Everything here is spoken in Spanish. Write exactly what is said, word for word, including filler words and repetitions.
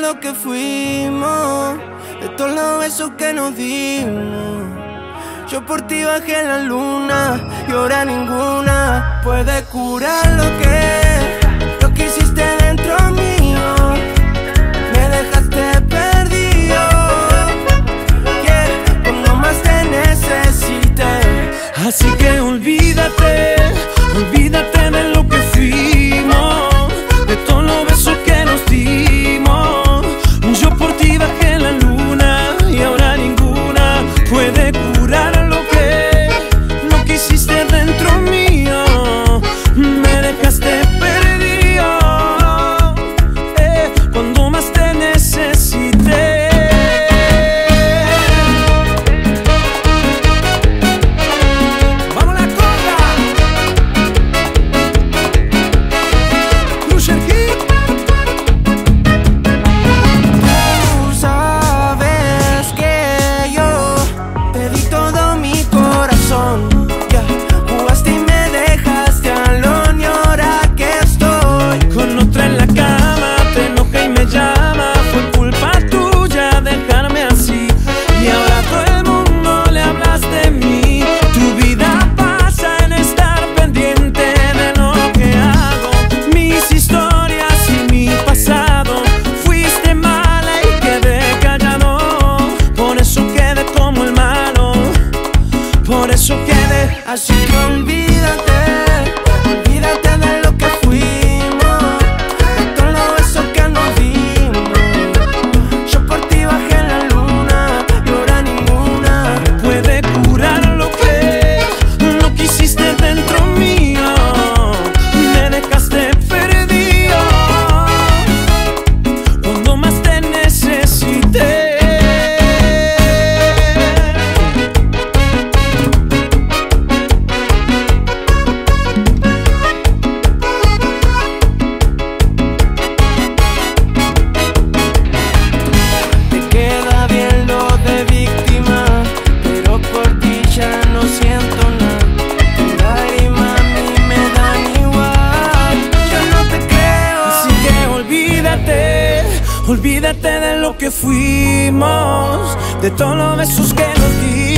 lo que fuimos, de todos los besos que nos dimos. Yo por ti bajé la luna y ahora ninguna puede curar lo que, lo que hiciste dentro mío. Me dejaste perdido, yeah, cuando más te necesité. Así que olvídate, olvídate de lo que fuimos, de todos los besos que nos dimos. Yo por ti bajé la luna y ahora ninguna puede curar lo que, lo que hiciste dentro mío. Me dejaste perdido, eh, cuando más te necesité. ¡Vamos la conga! Cruiser Hit. Tú sabes que yo te di todo mi corazón, yeah. Jugaste y me dejaste alone y ahora que estoy Con otra en la cama, te enoja y me llama. Fue culpa tuya dejarme así, y ahora todo el mundo le hablas de mí. Tu vida pasa en estar pendiente de lo que hago, mis historias y mi pasado. Fuiste mala y quedé callado, por eso quedé como el malo, por eso quedé. así que olvídate, olvídate de lo que fuimos, de todos los besos que nos dimos. Yo por ti bajé la luna y ahora ninguna Puede curar lo que, lo que hiciste dentro mío. Me dejaste perdido cuando más te necesité. te queda bien lo de víctima, pero por ti ya no siento nada. Tus lágrimas a mí me dan igual, yo no te creo. Así que olvídate, olvídate de lo que fuimos, de todos los besos que nos dimos.